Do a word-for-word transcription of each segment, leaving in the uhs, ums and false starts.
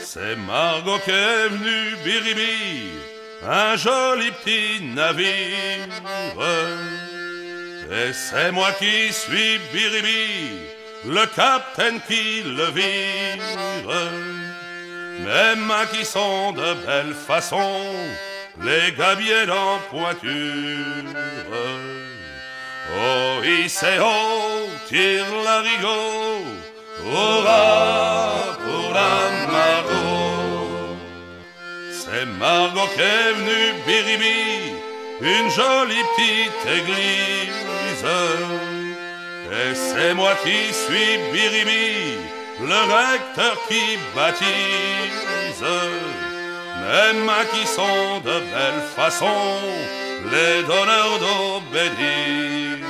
C'est Margot qui est venue, biribi, un joli petit navire. Et c'est moi qui suis biribi, le capitaine qui le vire. Mes mains qui sont de belle façon, les gabiers en pointure. Oh, hissez haut, tire l'arigot, hurrah pour la Margot. C'est Margot qui est venue, biribi, une jolie petite église. Et c'est moi qui suis biribi, le recteur qui baptise. Mes mains qui sont de belle façon, les donneurs d'eau bénite.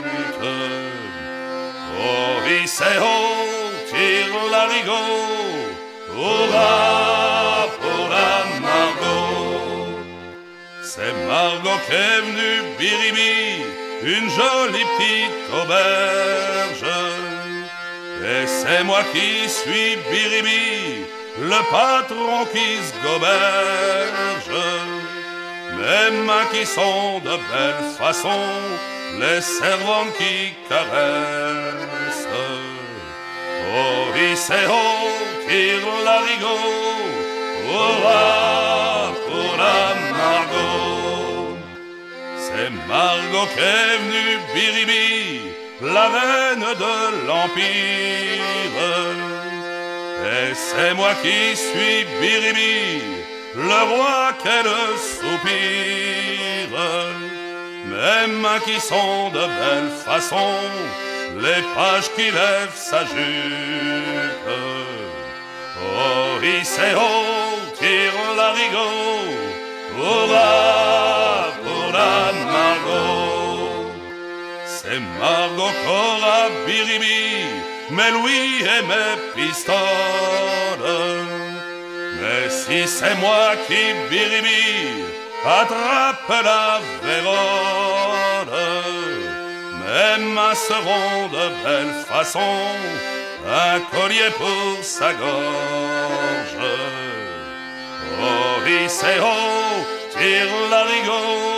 Oh, hissez haut, tire l'arigot, hurrah pour la Margot. C'est Margot qui est venue, biribi, une jolie petite auberge. Et c'est moi qui suis biribi, le patron qui se goberge. Mes mains qui sont de belle façon, les servantes qui caressent. Oh, hissez haut, tire l'arigot, hurrah pour la Margot. C'est Margot qui est venue, biribi, la reine de l'Empire. Et c'est moi qui suis biribi, le roi qu'elle soupire. Mes mains qui sont de belle façon, les pages qui lèvent sa jupe. Oh, hissez haut, tire l'arigot, hurrah pour la Margot. C'est Margot qu'aura biribi, mes louis et mes pistoles. Mais si c'est moi qui biribi, attrape la vérole. Mes mains seront de belle façon, un collier pour sa gorge. Oh, hissez haut, tire l'arigot,